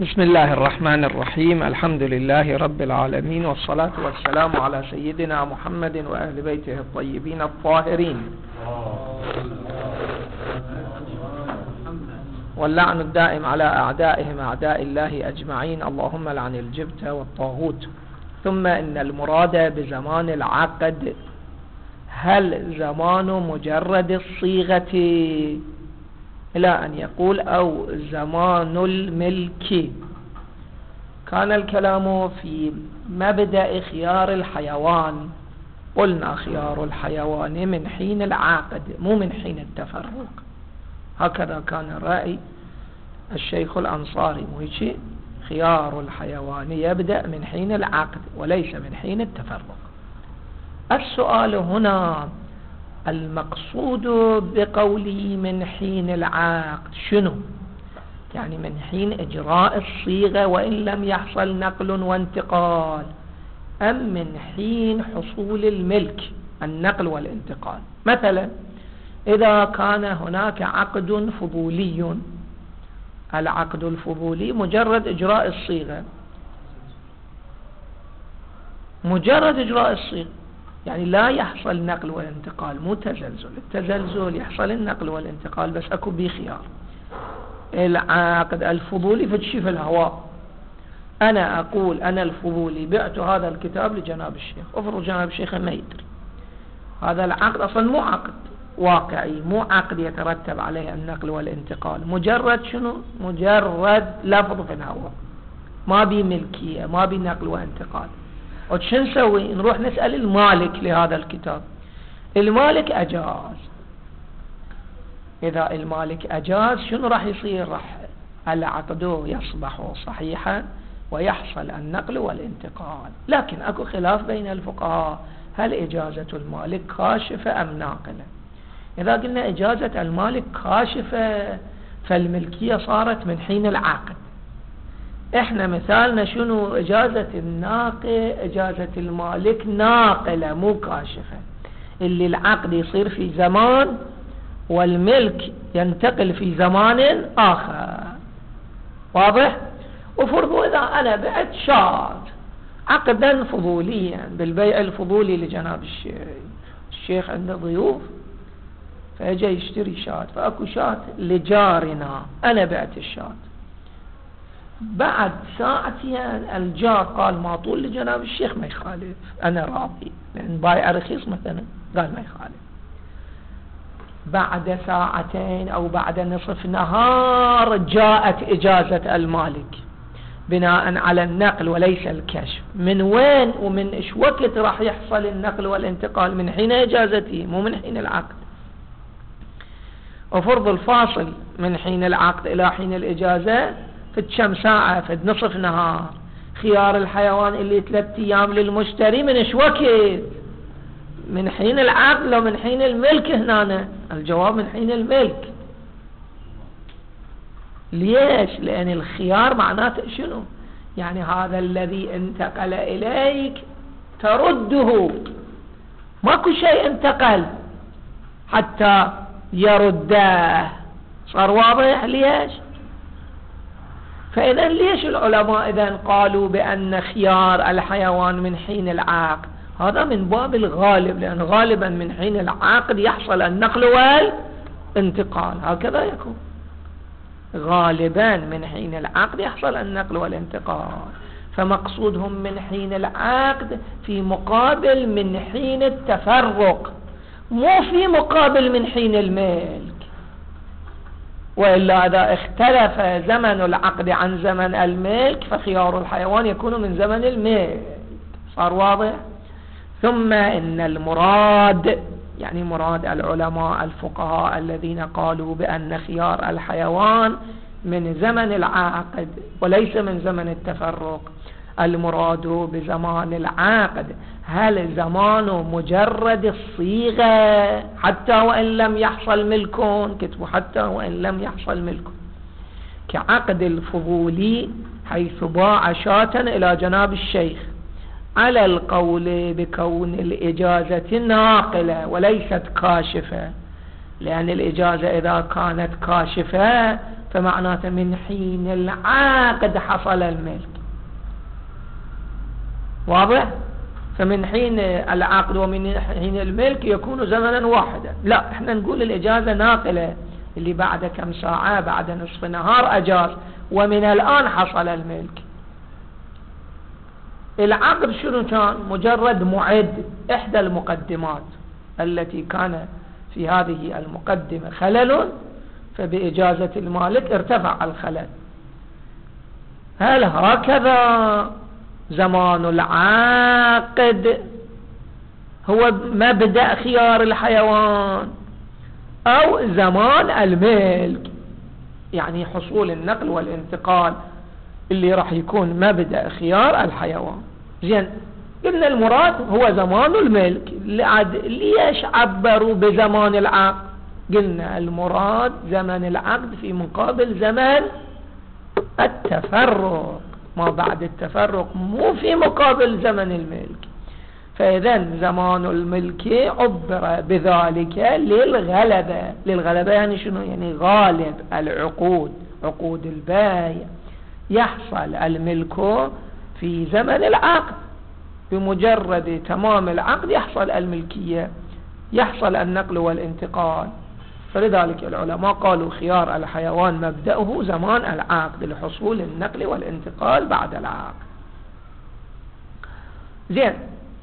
بسم الله الرحمن الرحيم. الحمد لله رب العالمين، والصلاة والسلام على سيدنا محمد وأهل بيته الطيبين الطاهرين، واللعن الدائم على أعدائهم أعداء الله أجمعين، اللهم لعن الجبت والطاغوت. ثم إن المراد بزمان العقد هل زمان مجرد الصيغة إلى أن يقول أو زمان الملك؟ كان الكلام في مبدأ خيار الحيوان، قلنا خيار الحيوان من حين العقد مو من حين التفرق، هكذا كان رأي الشيخ الأنصاري، مو خيار الحيوان يبدأ من حين العقد وليس من حين التفرق. السؤال هنا المقصود بقوله من حين العقد شنو؟ يعني من حين إجراء الصيغة وإن لم يحصل نقل وانتقال، أم من حين حصول الملك النقل والانتقال؟ مثلا إذا كان هناك عقد فضولي، العقد الفضولي مجرد إجراء الصيغة، مجرد إجراء الصيغة، يعني لا يحصل نقل والانتقال، مو تزلزل. التزلزل يحصل النقل والانتقال بس أكو بخيار. العقد الفضولي فتشي في الهواء، أنا أقول أنا الفضولي بعت هذا الكتاب لجناب الشيخ، أفرض جناب الشيخ ما يدري، هذا العقد أصلا مو عقد واقعي، مو عقد يترتب عليه النقل والانتقال، مجرد شنو؟ مجرد لفظ في الهواء، ما بي ملكية، ما بي نقل وانتقال. وش نسوي؟ نروح نسأل المالك لهذا الكتاب، المالك أجاز. إذا المالك أجاز شنو راح يصير؟ راح العقد يصبح صحيحا ويحصل النقل والانتقال. لكن أكو خلاف بين الفقهاء، هل إجازة المالك كاشفة أم ناقلة؟ إذا قلنا إجازة المالك كاشفة فالملكية صارت من حين العقد. إحنا مثالنا شنو؟ إجازة إجازة المالك ناقلة مو كاشفة، اللي العقد يصير في زمان والملك ينتقل في زمان آخر. واضح؟ وفرضوا إذا أنا بعت شاة عقدا فضوليا بالبيع الفضولي لجناب الشيخ عنده ضيوف فأجي يشتري شاة، فأكو شاة لجارنا، أنا بعت الشاة، بعد ساعتين الجار قال ما طول لجناب الشيخ ما يخالف، أنا راضي لأن بايع رخيص مثلا، قال ما يخالف. بعد ساعتين أو بعد نصف نهار جاءت إجازة المالك بناء على النقل وليس الكشف. من وين ومن إيش وقت راح يحصل النقل والانتقال؟ من حين إجازته مو من حين العقد. وفرض الفاصل من حين العقد إلى حين الإجازة في كم ساعة، في نصف نهار. خيار الحيوان اللي 3 أيام للمشتري من إيش وقت؟ من حين العقد لو من حين الملك؟ هنا الجواب من حين الملك. ليش؟ لأن الخيار معناته شنو؟ يعني هذا الذي انتقل إليك ترده، ماكو شيء انتقل حتى يرده. صار واضح؟ ليش؟ فإذا ليش العلماء إذن قالوا بأن خيار الحيوان من حين العقد؟ هذا من باب الغالب، لأن غالبا من حين العقد يحصل النقل والانتقال، هكذا يكون غالبا من حين العقد يحصل النقل والانتقال. فمقصودهم من حين العقد في مقابل من حين التفرق، مو في مقابل من حين الملك. وإلا إذا اختلف زمن العقد عن زمن الملك فخيار الحيوان يكون من زمن الملك. صار واضح؟ ثم إن المراد، يعني مراد العلماء الفقهاء الذين قالوا بأن خيار الحيوان من زمن العقد وليس من زمن التفرق، المراد بزمان العقد هل زمان مجرد الصيغة حتى وإن لم يحصل ملك؟ كتبوا حتى وإن لم يحصل ملك، كعقد الفضولي حيث باع شاة إلى جناب الشيخ على القول بكون الإجازة ناقلة وليست كاشفة، لأن الإجازة إذا كانت كاشفة فمعناته من حين العقد حصل الملك. واضح؟ فمن حين العقد ومن حين الملك يكون زمنا واحدا. لا، احنا نقول الإجازة ناقلة، اللي بعد كم ساعة بعد نصف نهار أجاز، ومن الآن حصل الملك. العقد شنو كان؟ مجرد معد، إحدى المقدمات التي كان في هذه المقدمة خلل، فبإجازة المالك ارتفع الخلل. هل هكذا زمان العقد هو مبدأ خيار الحيوان، أو زمان الملك يعني حصول النقل والانتقال اللي راح يكون مبدأ خيار الحيوان؟ زين، قلنا المراد هو زمان الملك. ليش عبروا بزمان العقد؟ قلنا المراد زمن العقد في مقابل زمن التفرق، ما بعد التفرق، مو في مقابل زمن الملك. فإذا زمان الملك عبر بذلك للغلبة. للغلبة يعني شنو؟ يعني غالب العقود، عقود البيع، يحصل الملك في زمن العقد، بمجرد تمام العقد يحصل الملكية، يحصل النقل والانتقال. فلذلك العلماء قالوا خيار الحيوان مبدأه زمان العقد لحصول النقل والانتقال بعد العقد. زين،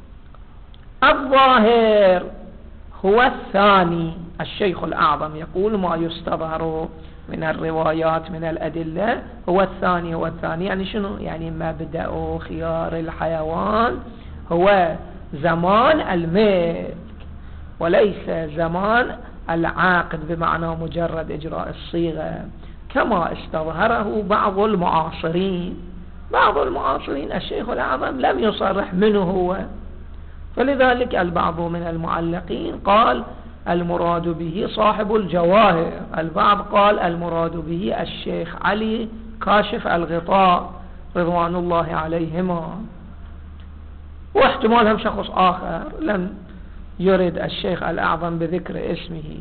الظاهر هو الثاني. الشيخ الأعظم يقول ما يستظهر من الروايات من الأدلة هو الثاني. هو الثاني يعني شنو؟ يعني مبدأ خيار الحيوان هو زمان الملك، وليس زمان العقد بمعنى مجرد إجراء الصيغة، كما استظهره بعض المعاصرين. بعض المعاصرين الشيخ الأعظم لم يصرح منه هو، فلذلك البعض من المعلقين قال المراد به صاحب الجواهر، البعض قال المراد به الشيخ علي كاشف الغطاء رضوان الله عليهما، واحتمال هم شخص آخر لم يرد الشيخ الأعظم بذكر اسمه.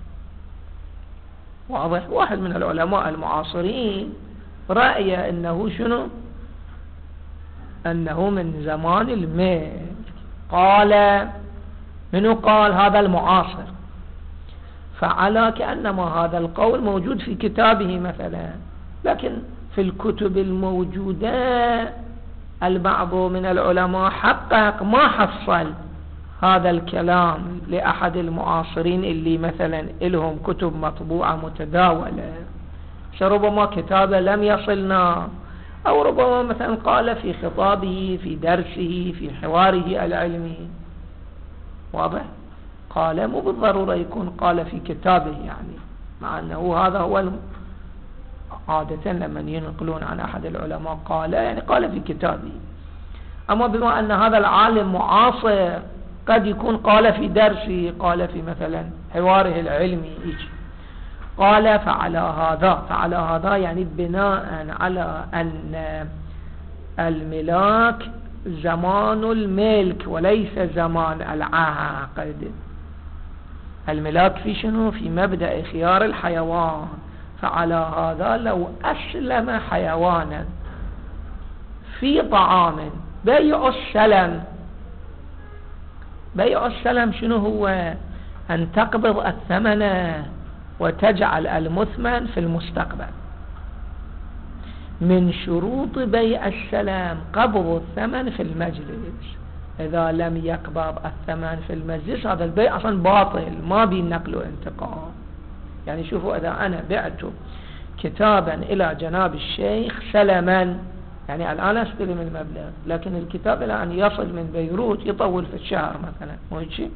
واضح؟ واحد من العلماء المعاصرين رأي أنه شنو؟ أنه من زمان الملك. قال منو قال؟ هذا المعاصر. فعلى كأنما هذا القول موجود في كتابه مثلا، لكن في الكتب الموجودة البعض من العلماء حقق ما حصل هذا الكلام لأحد المعاصرين اللي مثلا لهم كتب مطبوعة متداولة، فربما كتابه لم يصلنا، أو ربما مثلا قال في خطابه في درسه في حواره العلمي. واضح؟ قال مو بالضرورة يكون قال في كتابه، يعني مع أنه هذا هو عادة لما ينقلون عن أحد العلماء قال يعني قال في كتابه. أما بما أن هذا العالم معاصر قد يكون قال في درسه، قال في مثلا حواره العلمي يجي قال فعلى هذا يعني بناء على أن الملاك زمان الملك وليس زمان العقد. الملاك في شنو؟ في مبدأ خيار الحيوان. فعلى هذا لو أسلم حيوانا في طعام، بيع السلم. بيع السلم شنو هو؟ أن تقبض الثمن وتجعل المثمن في المستقبل. من شروط بيع السلام قبض الثمن في المجلس. إذا لم يقبض الثمن في المجلس هذا البيع أصلا باطل، ما بين نقل وانتقال. يعني شوفوا، إذا أنا بعت كتابا إلى جناب الشيخ سلما، يعني الآن أستلم المبلغ، لكن الكتاب إلى أن يصل من بيروت يطول في الشهر مثلا، مو هيك؟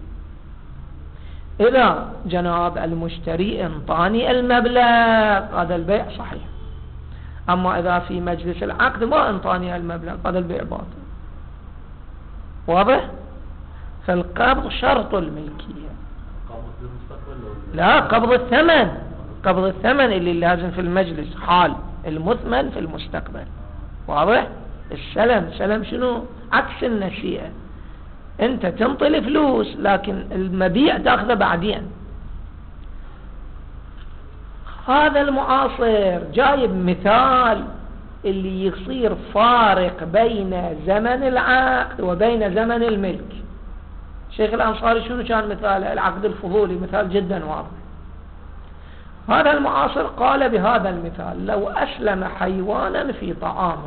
إذا جناب المشتري انطاني المبلغ هذا البيع صحيح. أما إذا في مجلس العقد ما انطاني المبلغ هذا البيع باطل. واضح؟ فالقبض شرط الملكية. لا، قبض الثمن. قبض الثمن اللي لازم في المجلس، حال المثمن في المستقبل. واضح؟ السلم، سلم شنو؟ عكس النسيئة. انت تنطي فلوس لكن المبيع تاخذه بعدين. هذا المعاصر جايب مثال اللي يصير فارق بين زمن العقد وبين زمن الملك. شيخ الأنصاري شنو كان مثاله؟ العقد الفضولي، مثال جدا واضح. هذا المعاصر قال بهذا المثال: لو أسلم حيوانا في طعام،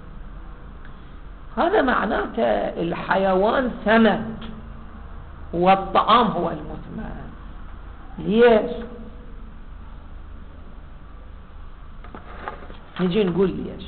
هذا معناته الحيوان ثمن والطعام هو المثمن. ليش؟ نجي نقول ليش.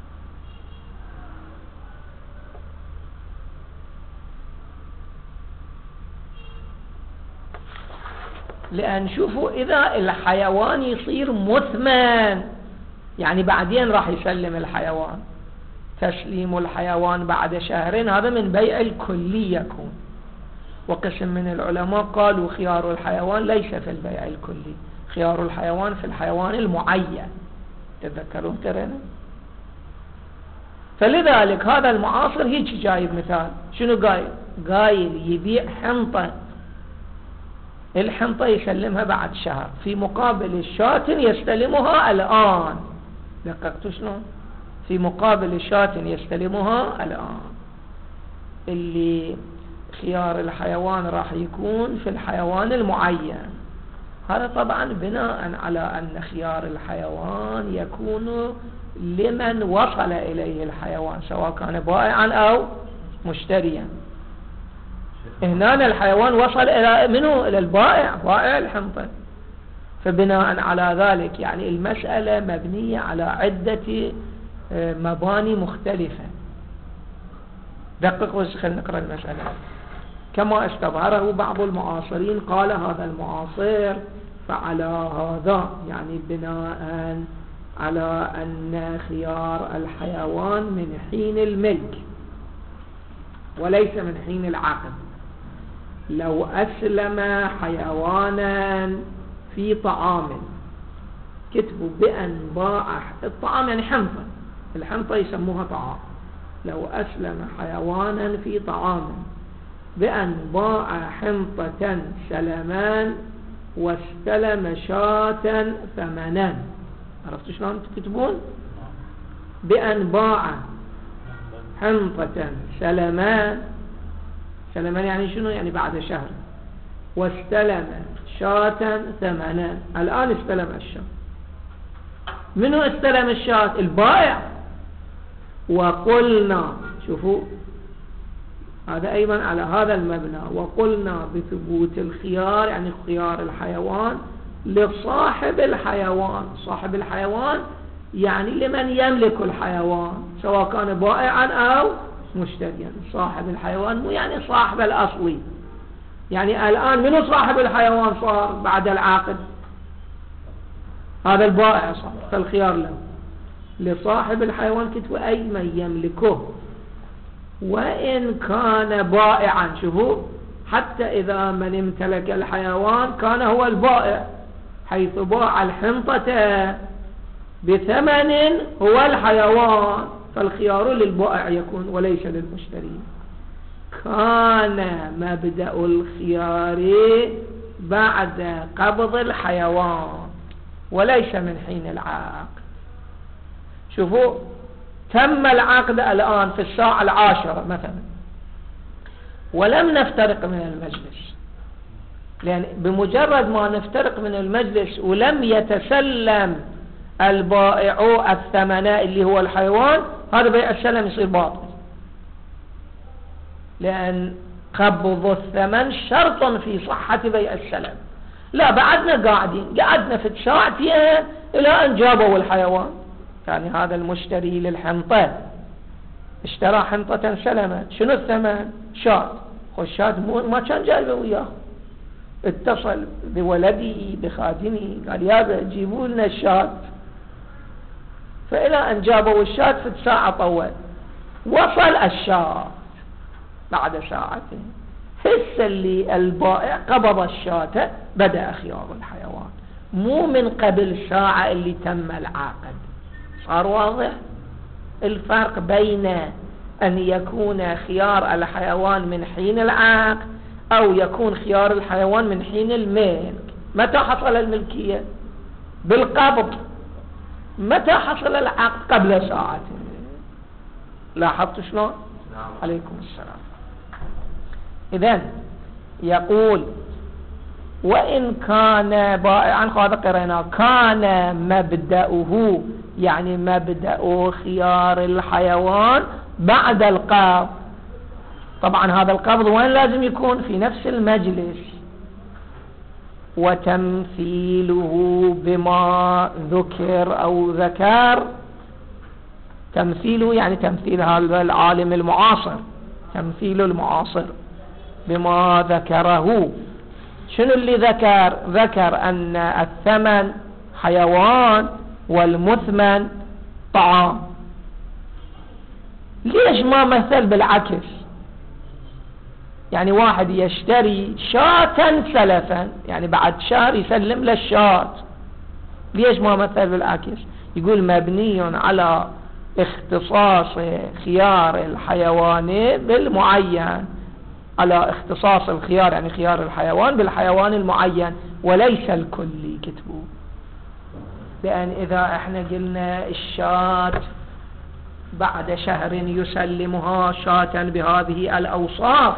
لأن شوفوا إذا الحيوان يصير مثمن، يعني بعدين راح يسلم الحيوان، تسليم الحيوان بعد شهرين هذا من بيع الكلي يكون. وقسم من العلماء قالوا خيار الحيوان ليس في البيع الكلي، خيار الحيوان في الحيوان المعين. تذكرون ترين؟ فلذلك هذا المعاصر هيك جايب مثال. شنو قايل؟ قايل يبيع حنطة، الحنطة يسلمها بعد شهر في مقابل الشاة يستلمها الآن. دققتوا شلون؟ في مقابل الشاة يستلمها الآن. اللي خيار الحيوان راح يكون في الحيوان المعين. هذا طبعا بناء على أن خيار الحيوان يكون لمن وصل إليه الحيوان، سواء كان بائعا أو مشتريا. هنا الحيوان وصل إلى منه؟ إلى البائع، بائع الحنطة. فبناء على ذلك يعني المسألة مبنية على عدة مباني مختلفة. دققوا، خلينا نقرأ المسألة كما استظهره بعض المعاصرين. قال هذا المعاصر: فعلى هذا، يعني بناء على أن خيار الحيوان من حين الملك وليس من حين العقد، لو أسلم حيوانا في طعام، كتبوا بأن باع الطعام يعني حنطة، الحنطة يسموها طعام. لو أسلم حيوانا في طعام بأن باع حنطة سلمان واستلم شاة ثمنا. عرفتوا شلون تكتبون؟ بأن باع حنطة سلمان، سلمان يعني شنو؟ يعني بعد شهر. واستلم شاة ثمنا، الآن استلم الشاة. منو استلم الشاة؟ البائع. وقلنا، شوفوا هذا أيضا على هذا المبنى، وقلنا بثبوت الخيار، يعني خيار الحيوان لصاحب الحيوان. صاحب الحيوان يعني لمن يملك الحيوان، سواء كان بائعا أو مشتريا. صاحب الحيوان مو يعني صاحب الأصلي، يعني الآن منو صاحب الحيوان صار بعد العقد؟ هذا البائع صار، فالخيار له. لصاحب الحيوان كتبوا أي من يملكه، وإن كان بائعا. شوفوا، حتى إذا من امتلك الحيوان كان هو البائع، حيث باع الحنطة بثمن هو الحيوان، فالخيار للبائع يكون وليس للمشتري. كان مبدأ الخيار بعد قبض الحيوان وليس من حين العقد. شوفوا، تم العقد الآن في الساعة 10 مثلا، ولم نفترق من المجلس، لأن بمجرد ما نفترق من المجلس ولم يتسلم البائع الثمن اللي هو الحيوان، هذا بيع السلم يصير باطل، لأن قبض الثمن شرط في صحة بيع السلم. لا، بعدنا قاعدين، قعدنا في ساعتين إلى أن جابوا الحيوان. يعني هذا المشتري للحنطة اشترى حنطة سلمة، شنو الثمن؟ شاة. والشاة ما كان جايبه وياه، اتصل بولدي بخادمي قال: يابا جيبوا لنا الشاة. فإلى أن جابوا الشاة في ساعة طول، وصل الشاة بعد ساعتين. هسه اللي البائع قبض الشاة بدأ خيار الحيوان، مو من قبل ساعة اللي تم العقد. صار واضح الفرق بين أن يكون خيار الحيوان من حين العقد أو يكون خيار الحيوان من حين الملك. متى حصل الملكية؟ بالقبض. متى حصل العقد؟ قبل ساعة. لاحظت شلون؟ عليكم السلام. إذن يقول وإن كان بائعا، هذا قرينا، كان مبدأه يعني مبدأ خيار الحيوان بعد القبض. طبعا هذا القبض وين لازم يكون؟ في نفس المجلس. وتمثيله بما ذكر أو ذكر، تمثيله يعني تمثيل هذا العالم المعاصر، تمثيل المعاصر بما ذكره. شنو اللي ذكر؟ ذكر أن الثمن حيوان والمثمن طعام. ليش ما مثل بالعكس؟ يعني واحد يشتري شاة سلفا، يعني بعد شهر يسلم للشاة. ليش ما مثل بالعكس؟ يقول مبني على اختصاص خيار الحيوان بالمعين، على اختصاص الخيار يعني خيار الحيوان بالحيوان المعين وليس الكلي. كتبوا، لأن إذا احنا قلنا الشاة بعد شهر يسلمها شاة بهذه الأوصاف،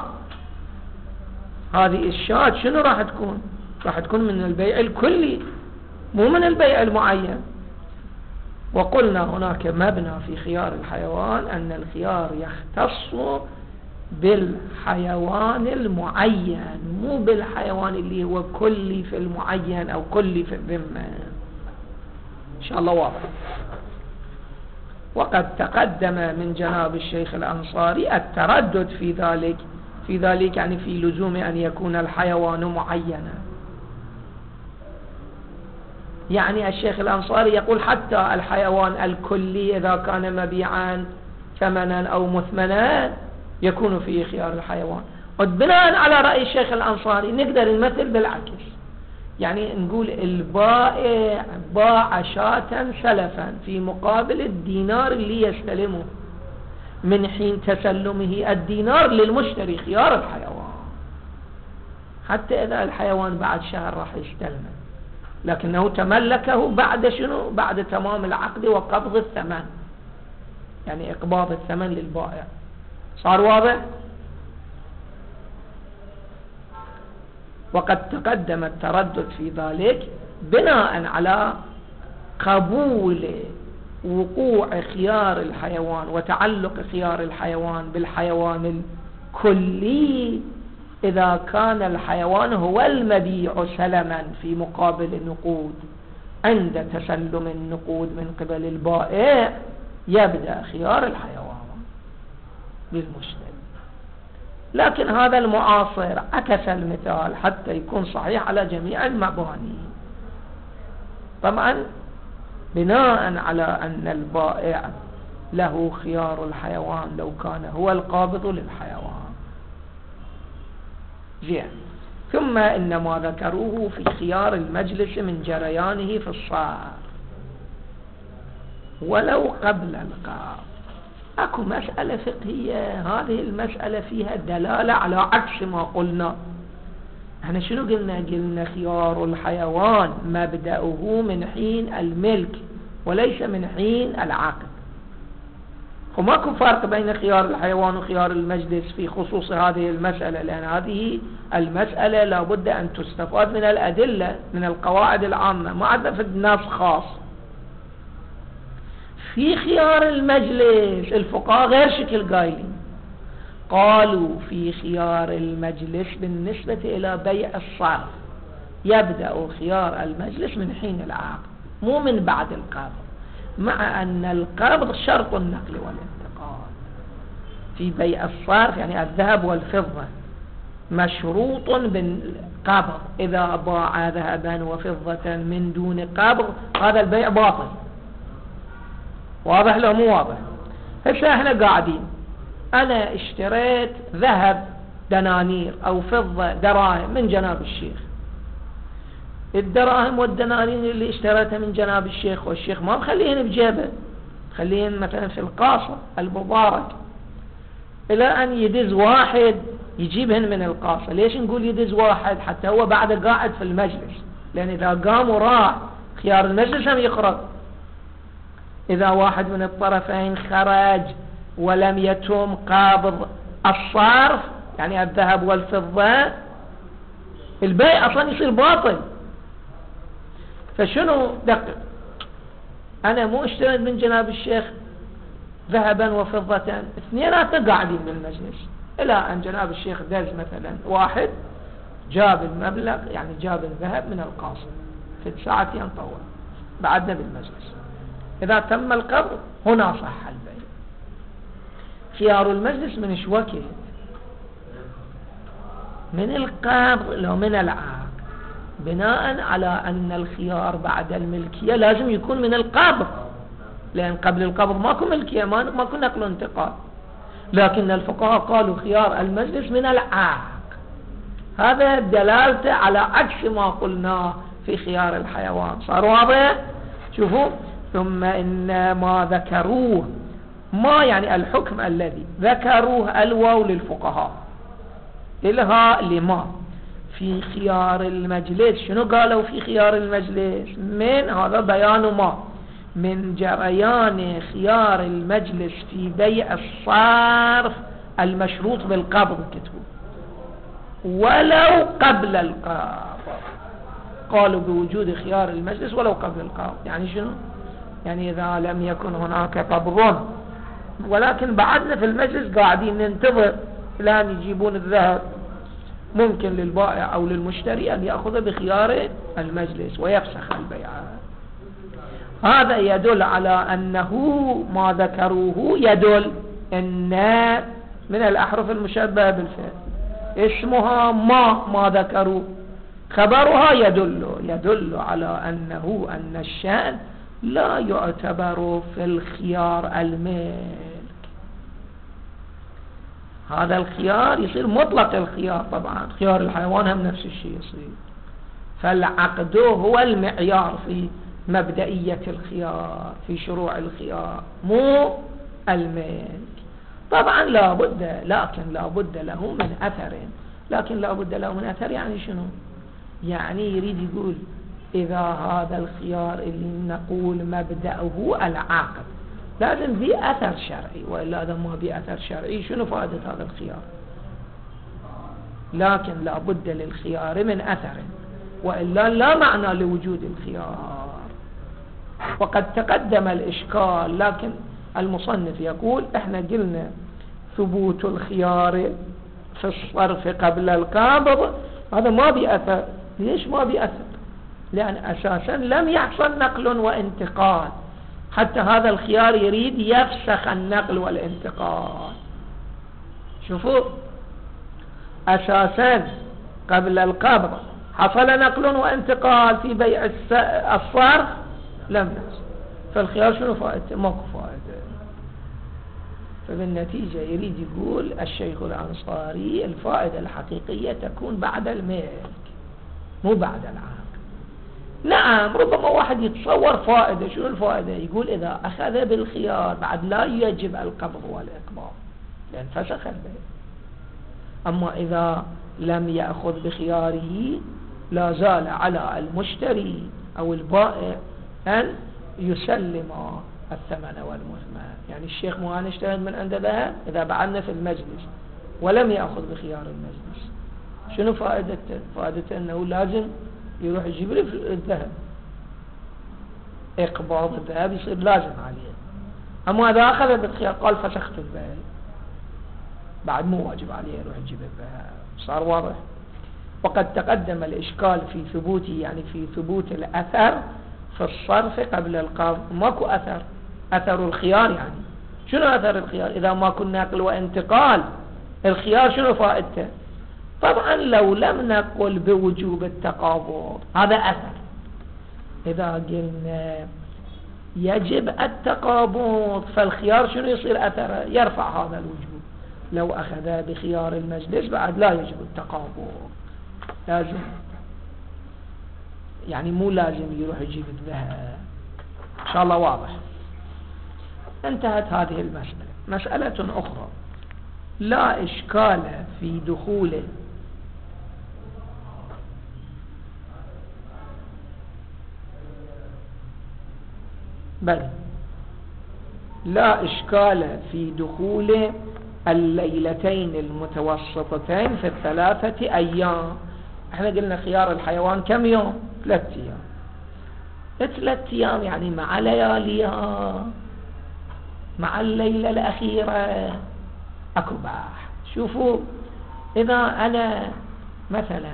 هذه الشاة شنو راح تكون؟ راح تكون من البيع الكلي مو من البيع المعين. وقلنا هناك مبنى في خيار الحيوان أن الخيار يختص بالحيوان المعين مو بالحيوان اللي هو كلي في المعين أو كلي في الذمة. إن شاء الله واضح. وقد تقدم من جناب الشيخ الأنصاري التردد في ذلك يعني في لزوم أن يكون الحيوان معينا. يعني الشيخ الأنصاري يقول حتى الحيوان الكلي إذا كان مبيعا ثمنا أو مثمنا يكون فيه خيار الحيوان. وبناء على رأي الشيخ الأنصاري نقدر نمثل بالعكس، يعني نقول البائع باع شاة سلفا في مقابل الدينار اللي يستلمه، من حين تسلمه الدينار للمشتري خيار الحيوان، حتى إذا الحيوان بعد شهر راح يستلمه، لكنه تملكه بعد شنو؟ بعد تمام العقد وقبض الثمن، يعني إقباض الثمن للبائع. صار واضح؟ وقد تقدم التردد في ذلك بناء على قبول وقوع خيار الحيوان وتعلق خيار الحيوان بالحيوان الكلي إذا كان الحيوان هو المبيع سلما في مقابل النقود. عند تسلم النقود من قبل البائع يبدأ خيار الحيوان للمشتري. لكن هذا المعاصر عكس المثال حتى يكون صحيح على جميع المباني. طبعا بناء على أن البائع له خيار الحيوان لو كان هو القابض للحيوان. زين. ثم إن ما ذكروه في خيار المجلس من جريانه في الصار ولو قبل القبض. اكو مسألة فقهية، هذه المسألة فيها دلالة على عكس ما قلنا. احنا شنو قلنا؟ قلنا خيار الحيوان مبدأه من حين الملك وليس من حين العقد. وماكو فرق بين خيار الحيوان وخيار المجلس في خصوص هذه المسألة، لأن هذه المسألة لابد أن تستفاد من الأدلة من القواعد العامة، ما عندنا في الناس خاص. في خيار المجلس الفقهاء غير شكل قايلين، قالوا في خيار المجلس بالنسبة إلى بيع الصرف يبدأ خيار المجلس من حين العقد مو من بعد القبض، مع أن القبض شرط النقل والانتقال. في بيع الصرف يعني الذهب والفضة مشروط بالقبض، إذا باع ذهبا وفضة من دون قبض هذا البيع باطل. واضح لو مو واضح؟ هسه احنا قاعدين، انا اشتريت ذهب دنانير او فضة دراهم من جناب الشيخ. الدراهم والدنانير اللي اشتريتها من جناب الشيخ، والشيخ ما مخليهن بجيبه، مخليهن مثلا في القاصة المبارك، الى ان يدز واحد يجيبهن من القاصة. ليش نقول يدز واحد؟ حتى هو بعد قاعد في المجلس، لان اذا قام وراح خيار المجلس هم يخرج. إذا واحد من الطرفين خرج ولم يتم قابض الصرف، يعني الذهب والفضة، البيع أصلا يصير باطل. فشنو دقق، أنا مو اشتريت من جناب الشيخ ذهبا وفضة، اثنيناتنا قاعدين بالمجلس، إلى أن جناب الشيخ دز مثلا واحد جاب المبلغ، يعني جاب الذهب من القاصر في ساعتين طول، بعدنا بالمجلس. إذا تم القبض هنا صح البيع. خيار المجلس من ايش وقت؟ من القبض لو من العقد، بناء على أن الخيار بعد الملكية لازم يكون من القبض، لأن قبل القبض ماكو ملكية، ماكو نقل انتقال. لكن الفقهاء قالوا خيار المجلس من العقد. هذا دلالته على عكس ما قلناه في خيار الحيوان. صار واضح؟ شوفوا، ثم إن ما ذكروه، ما يعني الحكم الذي ذكروه الواو للفقهاء، الهاء لما في خيار المجلس. شنو قالوا في خيار المجلس؟ من هذا بيان ما من جريان خيار المجلس في بيع الصرف المشروط بالقبض، كتبوا ولو قبل القبض. قالوا بوجود خيار المجلس ولو قبل القبض. يعني شنو؟ يعني إذا لم يكن هناك قبض ولكن بعدنا في المجلس قاعدين ننتظر لأن يجيبون الذهب، ممكن للبائع أو للمشتري أن يأخذ بخيار المجلس ويفسخ البيع. هذا يدل على أنه ما ذكروه يدل أن من الأحرف المشبهة بالفعل اسمها ما ذكروا، خبرها يدل على أن الشأن لا يعتبر في الخيار الملك. هذا الخيار يصير مطلق الخيار، طبعا خيار الحيوان هم نفس الشيء يصير. فالعقد هو المعيار في مبدئية الخيار، في شروع الخيار، مو الملك. طبعا لا بد له من أثر. لكن لا بد له من أثر يعني شنو؟ يعني يريد يقول إذا هذا الخيار اللي نقول مبدأه العقد لازم بيه أثر شرعي، وإلا إذا ما بيه أثر شرعي شنو فائدة هذا الخيار؟ لكن لا بد للخيار من أثر، وإلا لا معنى لوجود الخيار. وقد تقدم الإشكال، لكن المصنف يقول احنا قلنا ثبوت الخيار في الصرف قبل القبض هذا ما بأثر. ليش ما بأثر؟ لأن أساسا لم يحصل نقل وانتقال، حتى هذا الخيار يريد يفسخ النقل والانتقال. شوفوا، أساسا قبل القبض حصل نقل وانتقال في بيع الصرف لم يحصل، فالخيار شنو فائدته؟ ماكو فائدة. فبالنتيجة يريد يقول الشيخ الأنصاري الفائدة الحقيقية تكون بعد الملك مو بعد العقد. نعم، ربما واحد يتصور فائدة. شنو الفائدة؟ يقول إذا أخذ بالخيار بعد لا يجب القبض والإقباض لأن فسخ البيع. أما إذا لم يأخذ بخياره لا زال على المشتري أو البائع أن يسلم الثمن والمثمن. يعني الشيخ مو أنا اشتريت من عنده ذهب، إذا بعدنا في المجلس ولم يأخذ بخيار المجلس شنو فائدته؟ فائدته أنه لازم يروح يجيب له الذهب، إقباض الذهب يصير لازم عليه. أما إذا أخذ بالخيار قال فسخت البيع، بعد مو واجب عليه يروح يجيب الذهب. صار واضح؟ وقد تقدم الإشكال في ثبوته، يعني في ثبوت الأثر في الصرف قبل القبض. ماكو أثر الخيار. يعني شنو أثر الخيار؟ إذا ما كنا نقل وانتقال الخيار شنو فائدته؟ طبعا لو لم نقل بوجوب التقابض هذا أثر. إذا قلنا يجب التقابض فالخيار شنو يصير أثره؟ يرفع هذا الوجوب. لو أخذ بخيار المجلس بعد لا يجب التقابض، لازم يعني مو لازم يروح يجيب الذهب. إن شاء الله واضح. انتهت هذه المسألة. مسألة أخرى لا إشكال في دخول بل لا إشكال في دخول الليلتين المتوسطتين في الثلاثة أيام. احنا قلنا خيار الحيوان كم يوم؟ 3 أيام. 3 أيام يعني مع لياليها، مع الليلة الأخيرة أكو باح. شوفوا، إذا أنا مثلا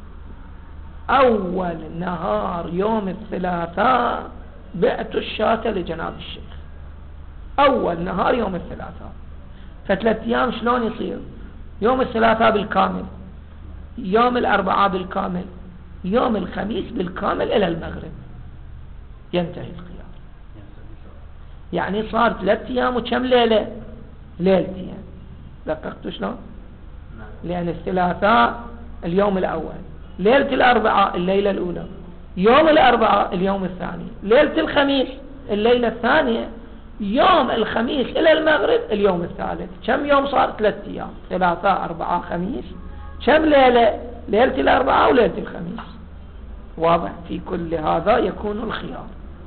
أول نهار يوم الثلاثاء بعت الشاة لجناب الشيخ، أول نهار يوم الثلاثاء، ف3 أيام شلون يصير؟ يوم الثلاثاء بالكامل، يوم الأربعاء بالكامل، يوم الخميس بالكامل إلى المغرب ينتهي الخيار. يعني صار 3 أيام وكم ليلة؟ ليلتين. دققتوا شلون؟ لأن الثلاثاء اليوم الأول، ليلة الأربعاء الليلة الأولى، يوم الأربعاء اليوم الثاني، ليلة الخميس الليلة الثانية، يوم الخميس إلى المغرب اليوم الثالث. كم يوم صار؟ 3 أيام، ثلاثاء أربعاء خميس. كم ليلة؟ ليلة الأربعاء وليلة الخميس. واضح؟ في كل هذا يكون الخيار.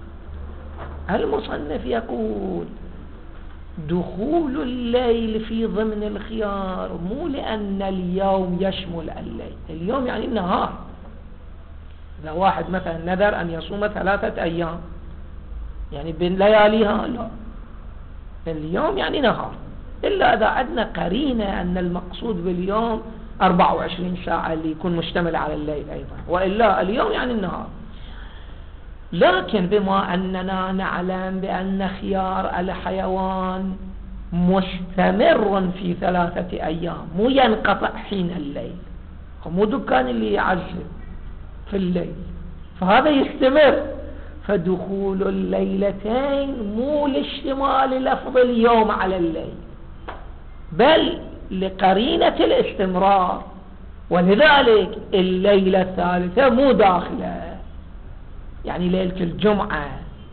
المصنف يقول دخول الليل في ضمن الخيار مو لأن اليوم يشمل الليل، اليوم يعني النهار. إذا واحد مثلا نذر أن يصوم 3 أيام يعني بين لياليها، لا، اليوم يعني نهار، إلا إذا عندنا قرينة أن المقصود باليوم 24 ساعة اللي يكون مشتمل على الليل أيضا، وإلا اليوم يعني النهار. لكن بما أننا نعلم بأن خيار الحيوان مستمر في 3 أيام، مو ينقطع حين الليل، مو دكان اللي يعزل في الليل، فهذا يستمر. فدخول الليلتين مو لاشتمال لفظ اليوم على الليل، بل لقرينة الاستمرار. ولذلك الليلة الثالثة مو داخلة، يعني ليلة الجمعة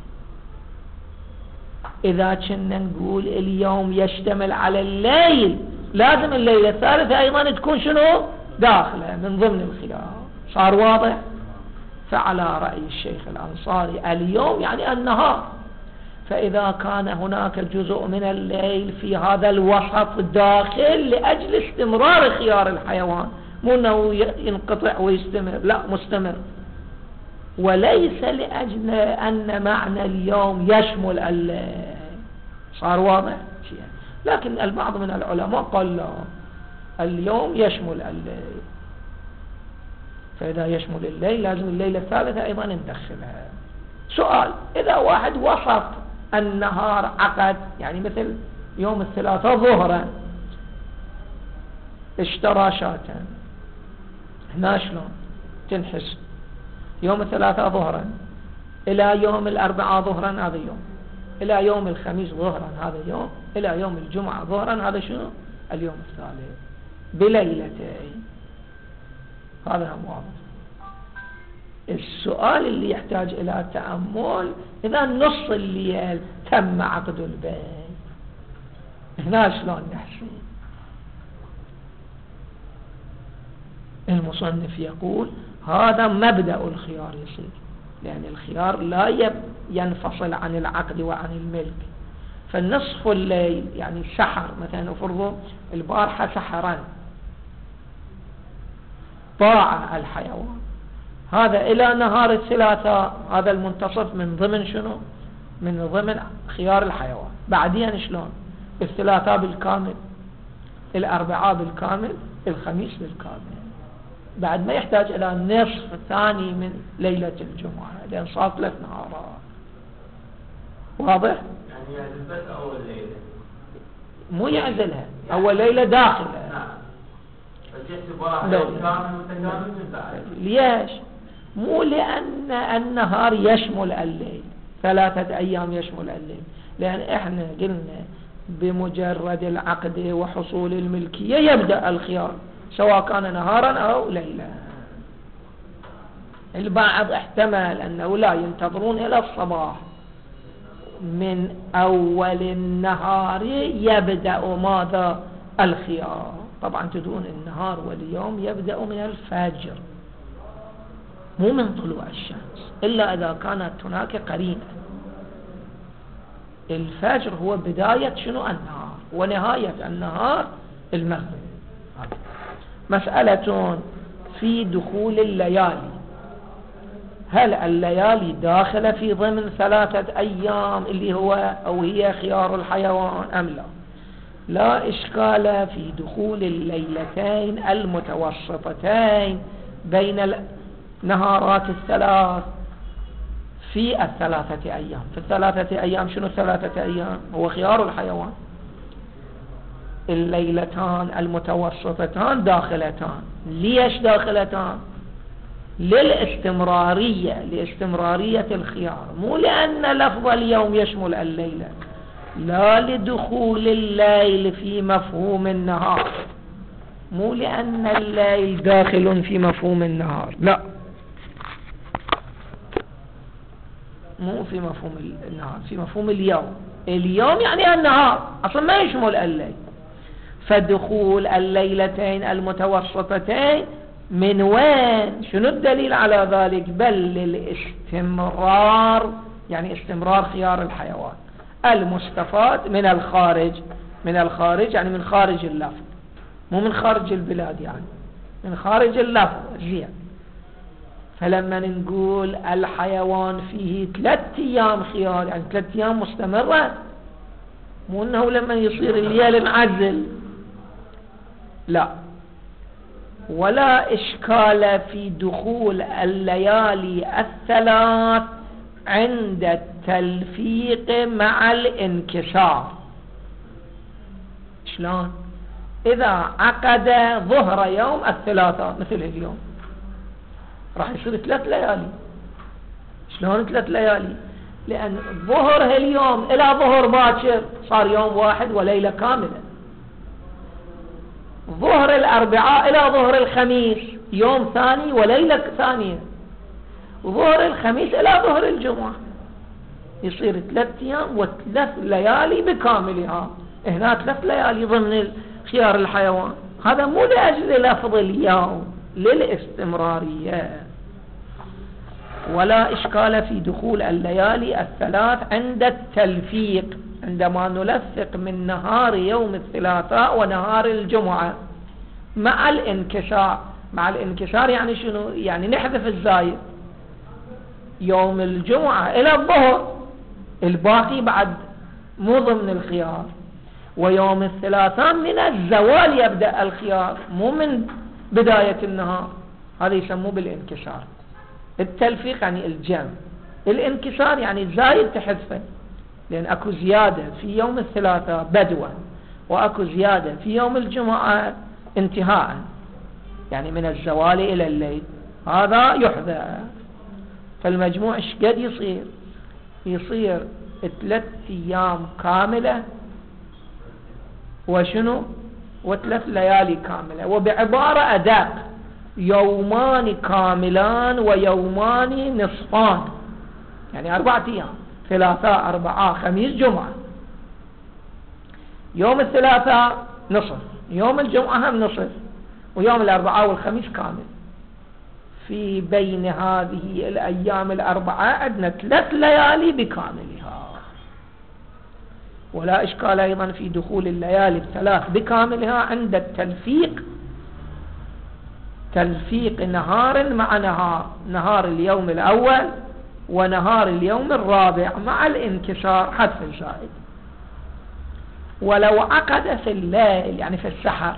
إذا كنا نقول اليوم يشتمل على الليل، لازم الليلة الثالثة أيضا تكون شنو؟ داخلة من ضمن الخيار. صار واضح؟ فعلى رأي الشيخ الأنصاري اليوم يعني النهار، فإذا كان هناك جزء من الليل في هذا الوسط الداخل لأجل استمرار خيار الحيوان، مو أنه ينقطع ويستمر، لا، مستمر، وليس لأجل أن معنى اليوم يشمل الليل. صار واضح؟ لكن البعض من العلماء قال لا، اليوم يشمل الليل، فإذا يشمل الليل لازم الليلة الثالثة أيضا ندخلها. سؤال: إذا واحد وسط النهار عقد، يعني مثل يوم الثلاثاء ظهرا اشترى شاة، هنا شلون تنحسب؟ يوم الثلاثاء ظهرا إلى يوم الأربعاء ظهرا هذا يوم، إلى يوم الخميس ظهرا هذا يوم، إلى يوم الجمعة ظهرا هذا شنو؟ اليوم الثالث بليلتين. هذا هم واضح. السؤال اللي يحتاج إلى تأمل: إذا نص الليل تم عقد البيع، هنا شلون نحسب؟ المصنف يقول هذا مبدأ الخيار يصير، لأن الخيار لا ينفصل عن العقد وعن الملك. فالنصف الليل يعني سحر، مثلا افرضوا البارحة سحران، ضاع الحيوان، هذا إلى نهار الثلاثاء، هذا المنتصف من ضمن شنو؟ من ضمن خيار الحيوان. بعدين شلون؟ الثلاثاء بالكامل، الأربعاء بالكامل، الخميس بالكامل، بعد ما يحتاج إلى نصف ثاني من ليلة الجمعة، لأن صار 3 نهارات. واضح؟ يعني يعزل أول ليلة، مو يعزلها أول ليلة داخلها. ليش؟ مو لأن النهار يشمل الليل، 3 أيام يشمل الليل، لأن احنا قلنا بمجرد العقد وحصول الملكية يبدأ الخيار سواء كان نهارا أو ليلا. البعض احتمل أنه لا، ينتظرون إلى الصباح، من أول النهار يبدأ ماذا؟ الخيار. طبعا تدرون النهار واليوم يبدأ من الفجر، مو من طلوع الشمس، إلا إذا كانت هناك قرينة. الفجر هو بداية شنو النهار، ونهاية النهار المغرب. مسألة في دخول الليالي، هل الليالي داخلة في ضمن 3 أيام اللي هو أو هي خيار الحيوان أم لا؟ لا إشكال في دخول الليلتين المتوسطتين بين النهارات الثلاث في 3 أيام. في 3 أيام شنو 3 أيام؟ هو خيار الحيوان. الليلتان المتوسطتان داخلتان. ليش داخلتان؟ للاستمرارية، لاستمرارية الخيار، مو لأن لفظ اليوم يشمل الليلة، لا لدخول الليل في مفهوم النهار، مو لأن الليل داخل في مفهوم النهار، لا، مو في مفهوم النهار، في مفهوم اليوم. اليوم يعني النهار أصلا ما يشمل الليل. فدخول الليلتين المتوسطتين من وين؟ شنو الدليل على ذلك؟ بل للاستمرار، يعني استمرار خيار الحيوان المستفاد من الخارج. من الخارج يعني من خارج اللفظ، مو من خارج البلاد، يعني من خارج اللفظ. زين، فلما نقول الحيوان فيه 3 أيام خيار، يعني 3 أيام مستمرة، مو انه لما يصير الليل معزل، لا. ولا إشكال في دخول الليالي الثلاث عند التلفيق مع الانكسار. شلون؟ إذا عقد ظهر يوم الثلاثاء مثل اليوم راح يصير 3 ليالي. شلون 3 ليالي؟ لأن ظهر اليوم إلى ظهر باكر صار يوم واحد وليلة كاملة. ظهر الأربعاء إلى ظهر الخميس يوم ثاني وليلة ثانية. ظهر الخميس إلى ظهر الجمعة يصير 3 أيام و3 ليالي بكاملها. هنا 3 ليالي ضمن خيار الحيوان. هذا مو لأجل لفظ اليوم، للاستمرارية. ولا إشكال في دخول الليالي الثلاث عند التلفيق، عندما نلفق من نهار يوم الثلاثاء ونهار الجمعة مع الانكسار. مع الانكسار يعني شنو؟ يعني نحذف الزايد، يوم الجمعة إلى الظهر، الباقي بعد مو ضمن الخيار. ويوم الثلاثاء من الزوال يبدأ الخيار، مو من بداية النهار. هذا يسموه بالانكسار. التلفيق يعني الجمع، الانكسار يعني زايد تحذفه، لأن أكو زيادة في يوم الثلاثاء بدوا، وأكو زيادة في يوم الجمعة انتهاء، يعني من الزوال إلى الليل، هذا يحذف. فالمجموع ايش قد يصير؟ يصير 3 أيام كاملة وشنو؟ و3 ليالي كاملة. وبعبارة أدق، يومان كاملان ويومان نصفان، يعني 4 أيام، ثلاثاء أربعاء خميس جمعة. يوم الثلاثاء نصف، يوم الجمعة هم نصف، ويوم الأربعاء والخميس كامل. في بين هذه الأيام الأربعة عندنا 3 ليالي بكاملها. ولا إشكال أيضا في دخول الليالي الثلاث بكاملها عند التلفيق، تلفيق نهار مع نهار، نهار اليوم الأول ونهار اليوم الرابع مع الانكسار حذف الزائد. ولو عقد في الليل يعني في السحر،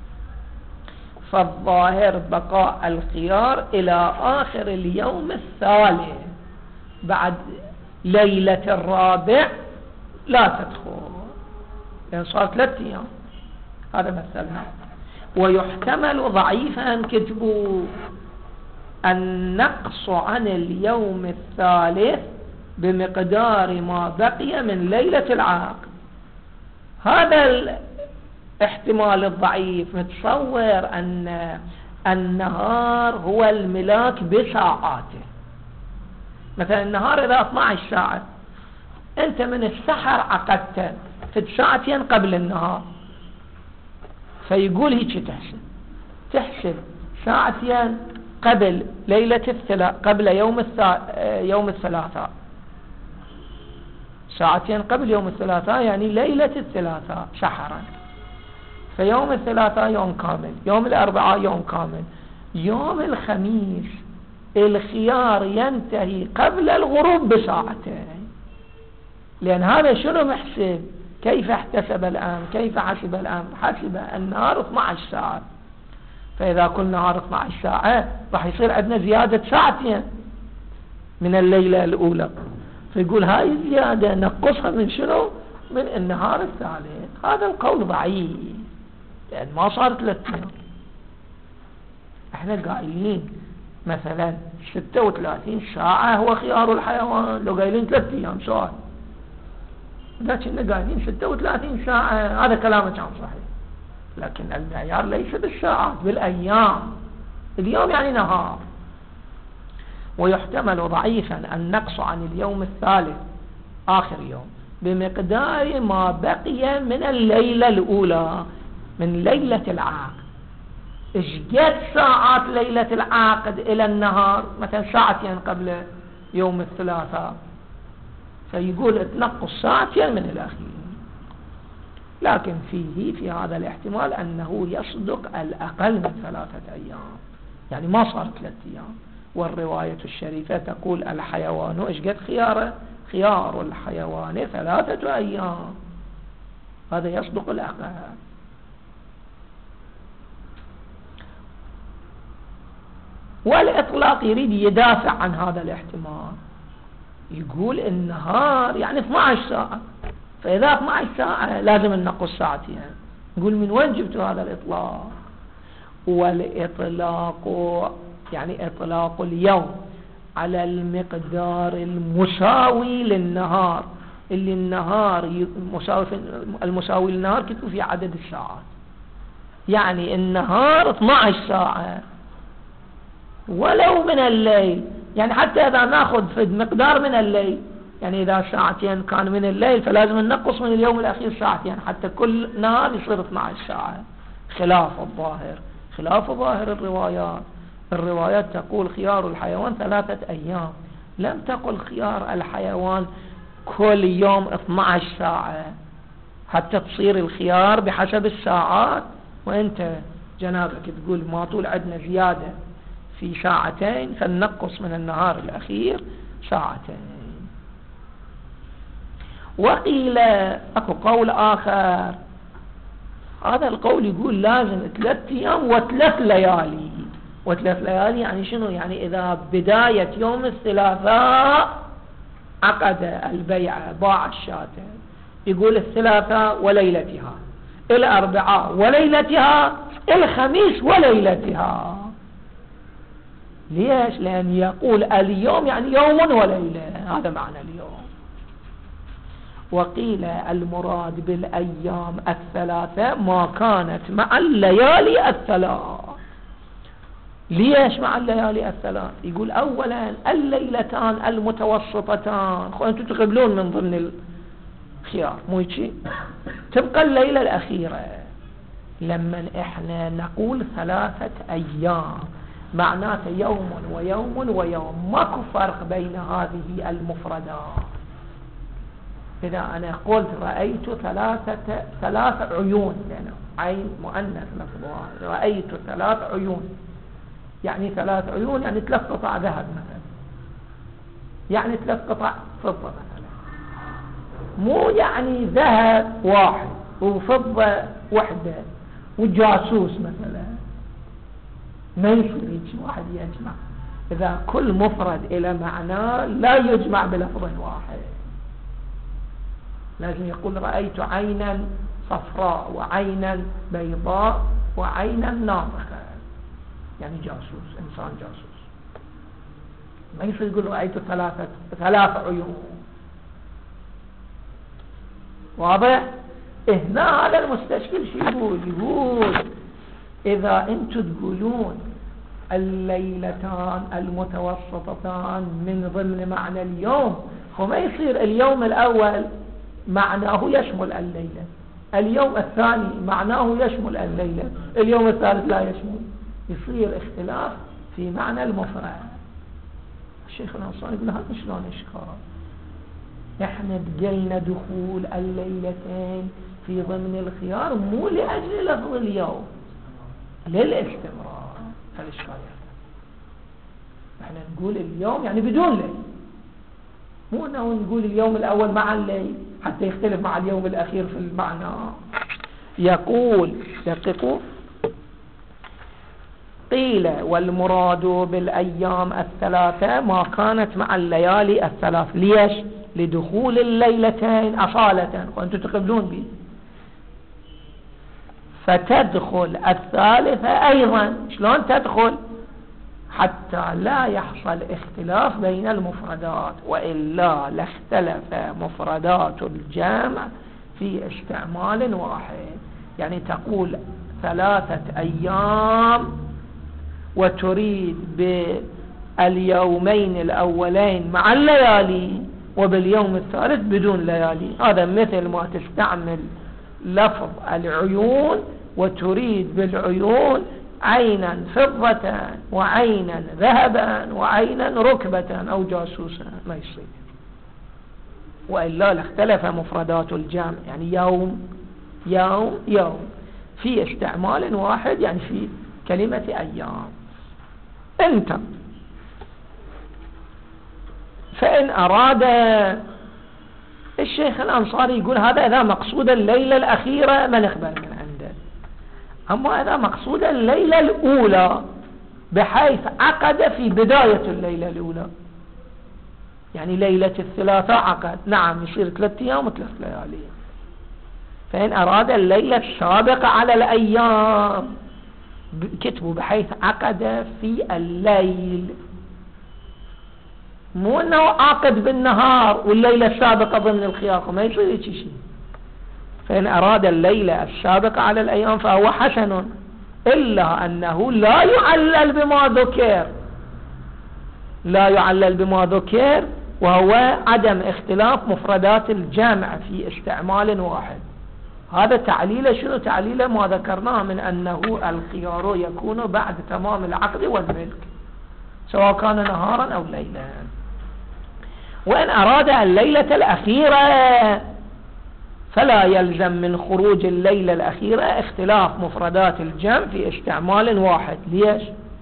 فالظاهر بقاء الخيار إلى آخر اليوم الثالث بعد ليلة الرابع لا تدخل، لأن صار 3 أيام. هذا مثلنا. ويحتمل ضعيفا كتبوا النقص عن اليوم الثالث بمقدار ما بقي من ليلة العقد. هذا الاحتمال الضعيف متصور أن النهار هو الملاك بساعاته. مثلا النهار إذا 12 ساعة، أنت من السحر عقدت في 2 ساعة قبل النهار، فيقول هيك تحسب 2 ساعة قبل ليلة قبل يوم الثلاثاء ساعتين قبل يوم الثلاثاء يعني ليلة الثلاثاء سحرا، فيوم الثلاثاء يوم كامل، يوم الأربعاء يوم كامل، يوم الخميس الخيار ينتهي قبل الغروب بساعتين. لأن هذا شنو محسب؟ كيف احتسب الآن؟ كيف حسب الآن؟ حسب النهار 12 ساعة، فإذا كل نهار 12 ساعة راح يصير عندنا زيادة ساعتين من الليلة الأولى، فيقول هاي الزيادة نقصها من شنو؟ من النهار الثالث. هذا القول ضعيف لأن ما صار 3 أيام. احنا قايلين مثلا 36 ساعة هو خيار الحيوان، لو قايلين 3 أيام سؤال، لكن قايلين 36 ساعة هذا كلامه كان صحيح، لكن المعيار ليس بالساعات بالأيام، اليوم يعني نهار. ويحتمل ضعيفا النقص عن اليوم الثالث آخر يوم بمقدار ما بقي من الليلة الأولى من ليلة العقد. اشجت ساعات ليلة العقد إلى النهار، مثلا ساعتين قبل يوم الثلاثاء، فيقول تنقص ساعتين من الأخير. لكن في هذا الاحتمال أنه يصدق الأقل من 3 أيام، يعني ما صار 3 أيام. والرواية الشريفة تقول الحيوان إيش قد خياره؟ خيار الحيوان 3 أيام، هذا يصدق الأقل. والإطلاق يريد يدافع عن هذا الاحتمال، يقول النهار يعني 12 ساعة، فإذا 12 ساعة لازم ننقص ساعتين. يقول من وين جبتوا هذا الإطلاق؟ والإطلاق يعني إطلاق اليوم على المقدار المساوي للنهار، اللي النهار المساوي للنهار كتبوا في عدد الساعات، يعني النهار 12 ساعة ولو من الليل، يعني حتى إذا ناخذ في مقدار من الليل، يعني إذا ساعتين كان من الليل فلازم ننقص من اليوم الأخير ساعتين حتى كل نهار يصير 12 ساعة، خلاف الظاهر، خلاف ظاهر الروايات تقول خيار الحيوان 3 أيام، لم تقل خيار الحيوان كل يوم 12 ساعة حتى تصير الخيار بحسب الساعات. وانت جنابك تقول ما طول عندنا زيادة في ساعتين فننقص من النهار الأخير ساعتين. وقيل اكو قول آخر، هذا القول يقول لازم 3 أيام و3 ليالي. و3 ليالي يعني شنو؟ يعني إذا بداية يوم الثلاثاء عقد البيع باع الشاتين، يقول الثلاثاء وليلتها، الأربعاء وليلتها، الخميس وليلتها. ليش؟ لأن يقول اليوم يعني يوم وليلة، هذا معنى اليوم. وقيل المراد بالأيام 3 ما كانت مع الليالي 3. ليش مع الليالي 3؟ يقول أولا الليلتان المتوسطتان، أنتم تقبلون من ضمن الخيار مو هيك، تبقى الليلة الأخيرة. لما احنا نقول 3 أيام معناته يوم ويوم ويوم، ماكو فرق بين هذه المفردات. إذا أنا قلت رأيت 3 عيون، يعني عين مؤنث لفظها، رأيت 3 عيون، يعني 3 عيون يعني 3 قطع ذهب مثلا، يعني 3 قطع فضة مثلا، مو يعني ذهب واحد وفضة وحدة وجاسوس مثلا، ما يصير هيك واحد يجمع. إذا كل مفرد إلى معنى لا يجمع بلفظ واحد، لازم يقول رأيت عينا صفراء وعينا بيضاء وعينا ناطقة، يعني جاسوس، إنسان جاسوس. ما يصير يقول رأيت 3 عيون. واضح؟ هنا هذا المستشكل شو يقول إذا أنتم تقولون الليلتان المتوسطتان من ضمن معنى اليوم، فما يصير اليوم الأول معناه يشمل الليلة، اليوم الثاني معناه يشمل الليلة، اليوم الثالث لا يشمل، يصير اختلاف في معنى المفرد. الشيخ الأنصاري يقول هذا شلون إشكال؟ احنا قلنا دخول الليلتين في ضمن الخيار مو لأجل لفظ اليوم، للاستمرار. هذا الشايع احنا نقول اليوم يعني بدون ليل، مو انه نقول اليوم الاول مع الليل حتى يختلف مع اليوم الاخير في المعنى. يقول دققوا: قيل والمراد بالايام الثلاثه ما كانت مع الليالي الثلاث. ليش؟ لدخول الليلتين اصاله، وانتم تقبلون به، فتدخل الثالثه ايضا. شلون تدخل؟ حتى لا يحصل اختلاف بين المفردات، وإلا لاختلف مفردات الجمع في استعمال واحد. يعني تقول 3 أيام وتريد باليومين الأولين مع الليالي وباليوم الثالث بدون ليالي. هذا مثل ما تستعمل لفظ العيون وتريد بالعيون عينا فضة وعينا ذهبا وعينا ركبة أو جاسوسا، ما يصير. وإلا لاختلف مفردات الجمع، يعني يوم يوم يوم في استعمال واحد، يعني في كلمة أيام. انت فإن أراد الشيخ الأنصاري يقول هذا إذا مقصود الليلة الأخيرة ما نقبل من عنده، أما إذا مقصود الليلة الأولى بحيث عقد في بداية الليلة الأولى، يعني ليلة الثلاثاء عقد، نعم يصير 3 أيام و3 ليالي. فإن أراد الليلة السابقة على الأيام كتبوا بحيث عقد في الليل، مو أنه عاقد بالنهار والليلة السابقة ضمن الخيار، ما يصير شيء. فإن أراد الليلة السابقة على الأيام فهو حسن، إلا أنه لا يعلل بما ذكر، لا يعلل بما ذكر، وهو عدم اختلاف مفردات الجمع في استعمال واحد. هذا تعليل شنو؟ تعليل ما ذكرناه من أنه الخيار يكون بعد تمام العقد والملك سواء كان نهارا أو ليلا. وإن أراد الليلة الأخيرة فلا يلزم من خروج الليلة الأخيرة اختلاف مفردات الجمع في استعمال واحد. ليش؟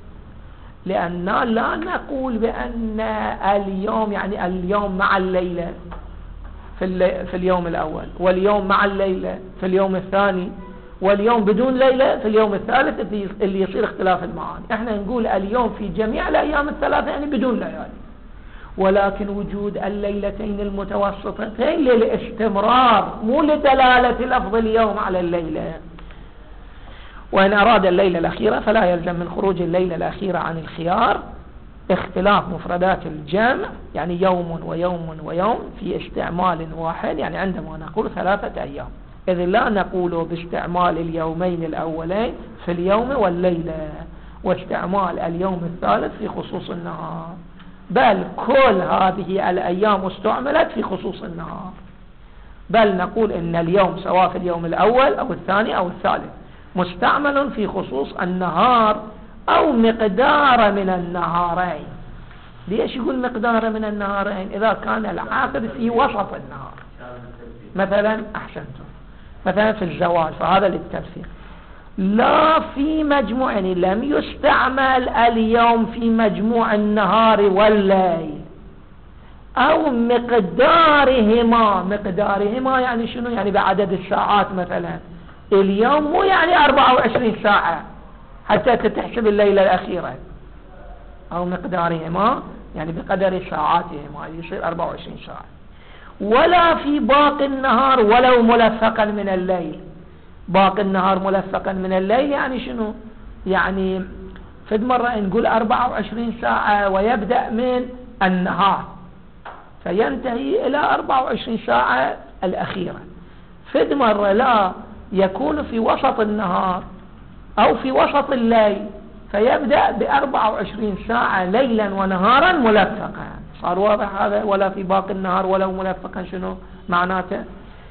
لأننا لا نقول بأن اليوم يعني اليوم مع الليلة في اليوم الأول، واليوم مع الليلة في اليوم الثاني، واليوم بدون ليلة في اليوم الثالث اللي يصير اختلاف المعاني. احنا نقول اليوم في جميع الأيام الثلاثة يعني بدون ليالي، ولكن وجود الليلتين المتوسطتين للاستمرار مو لدلالة لفظ اليوم على الليلة. وإن أراد الليلة الأخيرة فلا يلزم من خروج الليلة الأخيرة عن الخيار اختلاف مفردات الجمع، يعني يوم ويوم ويوم في استعمال واحد، يعني عندما نقول 3 أيام، إذ لا نقول باستعمال اليومين الأولين في اليوم والليلة واستعمال اليوم الثالث في خصوص النهار، بل كل هذه الأيام استعملت في خصوص النهار. بل نقول إن اليوم سواء في اليوم الأول أو الثاني أو الثالث مستعمل في خصوص النهار أو مقدار من النهارين. ليش يقول مقدار من النهارين؟ إذا كان العقد في وسط النهار مثلا، أحسنتم، مثلا في الزواج فهذا للتلفيق، لا في مجموع، يعني لم يستعمل اليوم في مجموع النهار والليل، أو مقدارهما. مقدارهما يعني شنو؟ يعني بعدد الساعات. مثلا اليوم مو يعني 24 ساعة حتى تتحسب الليلة الأخيرة، أو مقدارهما يعني بقدر ساعاتهما يصير 24 ساعة. ولا في باقي النهار ولو ملفقا من الليل. باقي النهار ملفقا من الليل يعني شنو؟ يعني فد مرة نقول 24 ساعة ويبدأ من النهار فينتهي إلى 24 ساعة الأخيرة. فد مرة لا، يكون في وسط النهار أو في وسط الليل فيبدأ ب24 ساعة ليلا ونهارا ملفقا. صار واضح هذا؟ ولا في باقي النهار ولو ملفقا شنو معناته؟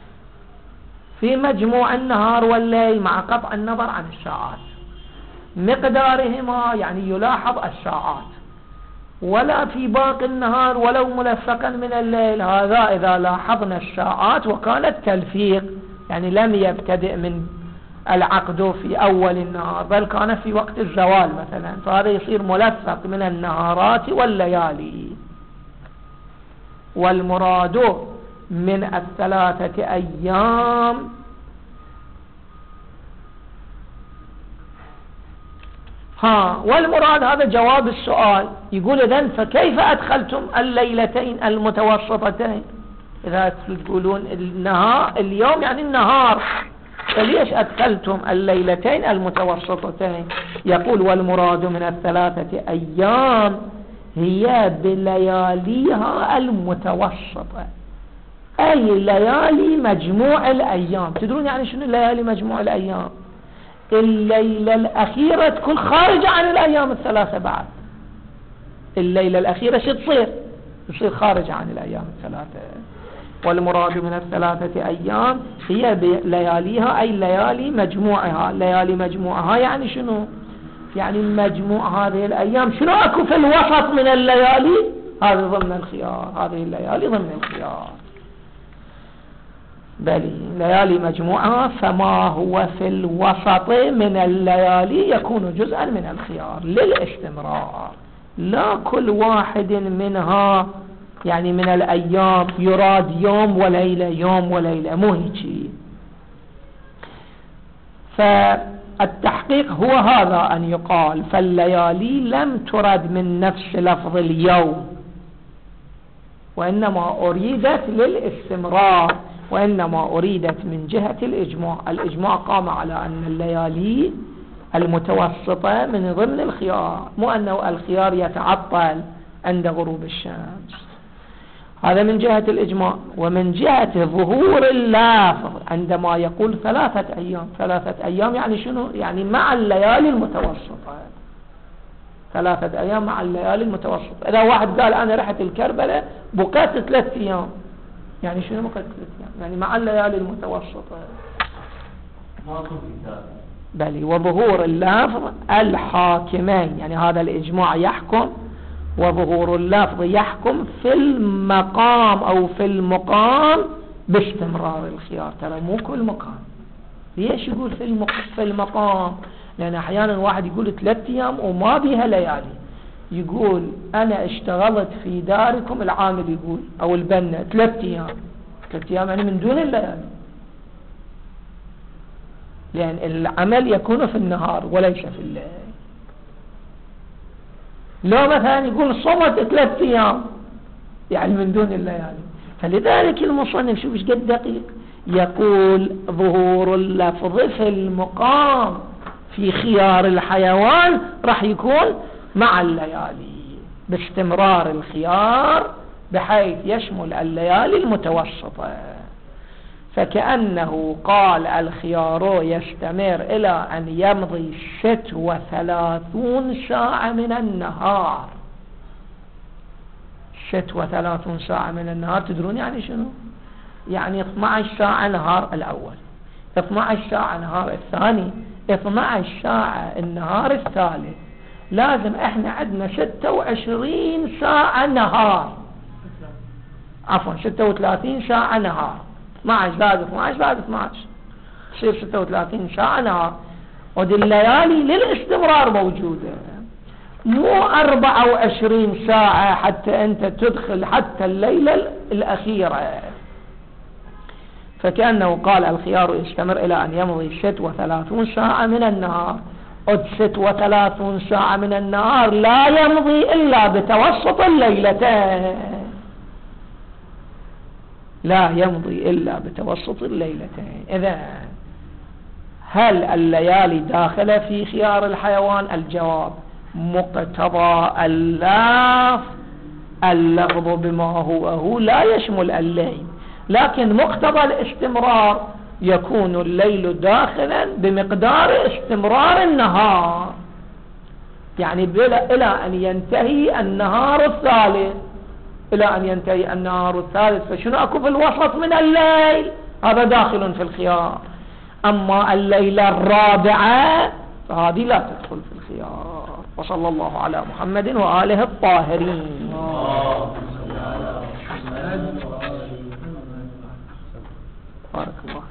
في مجموع النهار والليل مع قطع النظر عن الساعات. مقدارهما يعني يلاحظ الساعات. ولا في باقي النهار ولو ملفقا من الليل. هذا إذا لاحظنا الساعات وكانت تلفيق، يعني لم يبتدئ من العقد في أول النهار بل كان في وقت الزوال مثلا، فهذا يصير ملفق من النهارات والليالي. والمراد من 3 أيام والمراد هذا جواب السؤال. يقول إذن فكيف أدخلتم الليلتين المتوسطتين؟ إذا تقولون النهار اليوم يعني النهار، فليش أدخلتم الليلتين المتوسطتين؟ يقول والمراد من 3 أيام هي بلياليها المتوسطة، أي ليالي مجموع الأيام. تدرون يعني شنو ليالي مجموع الأيام؟ الليلة الأخيرة تكون خارجة عن الأيام الثلاثة. بعد الليلة الأخيرة شو تصير خارجة عن الأيام الثلاثة. والمراد من 3 أيام هي بلياليها أي ليالي مجموعها. ليالي مجموعها يعني شنو؟ يعني مجموع هذه الأيام شنو أكو في الوسط من الليالي؟ هذه ضمن الخيار، هذه الليالي ضمن الخيار. بل ليالي مجموعة، فما هو في الوسط من الليالي يكون جزءا من الخيار للاستمرار. لا كل واحد منها يعني من الأيام يراد يوم وليلة يوم وليلة، مو هيك. فالتحقيق هو هذا أن يقال فالليالي لم ترد من نفس لفظ اليوم، وإنما أريدت للاستمرار، وإنما أريدت من جهة الإجماع. الإجماع قام على أن الليالي المتوسطة من ضمن الخيار، مو أنه الخيار يتعطل عند غروب الشمس. هذا من جهة الإجماع. ومن جهة ظهور اللفظ عندما يقول 3 أيام، 3 أيام يعني شنو؟ يعني مع الليالي المتوسطة، 3 أيام مع الليالي المتوسطة. إذا واحد قال أنا رحت الكربلة بقيت 3 أيام، يعني شنو بقيت 3 أيام؟ يعني مع الليالي المتوسطة. بل وظهور اللفظ الحاكمين، يعني هذا الإجماع يحكم وظهور اللفظ يحكم في المقام أو في المقام باستمرار الخيار. ترى مو كل مقام. ليش يقول في المقام؟ لأن أحيانا واحد يقول 3 أيام وما بيها ليالي. يقول أنا اشتغلت في داركم، العامل يقول أو البنة 3 أيام، 3 أيام يعني من دون الليالي، لأن العمل يكون في النهار وليس في الليل. لو مثلا يقول صمت 3 أيام يعني من دون الليالي. فلذلك المصنف شوف ايش قد دقيق، يقول ظهور اللفظ في المقام في خيار الحيوان راح يكون مع الليالي باستمرار الخيار بحيث يشمل الليالي المتوسطة. فكأنه قال الخيار يستمر إلى أن يمضي 36 ساعة من النهار. 36 ساعة من النهار تدرون يعني شنو؟ يعني 12 ساعة نهار الأول، 12 ساعة نهار الثاني، 12 ساعة النهار الثالث. لازم احنا عندنا 26 ساعة نهار، عفوا 36 ساعة نهار. 12 زائد 12 زائد 12 تصير 36 ساعة نهار. ودي الليالي للاستمرار موجودة، مو 24 ساعة حتى انت تدخل حتى الليلة الأخيرة. فكأنه قال الخيار يستمر إلى أن يمضي 36 ساعة من النهار. 36 ساعة من النهار لا يمضي إلا بتوسط الليلتين، لا يمضي إلا بتوسط الليلتين. إذا هل الليالي داخلة في خيار الحيوان؟ الجواب مقتضى اللفظ بما هو لا يشمل الليل، لكن مقتضى الاستمرار يكون الليل داخلا بمقدار استمرار النهار، يعني إلى أن ينتهي النهار الثالث، إلى أن ينتهي النهار الثالث. فشنو أكو في الوسط من الليل؟ هذا داخل في الخيار. أما الليلة الرابعة فهذه لا تدخل في الخيار. وصلى الله على محمد وآله الطاهرين. بارك الله.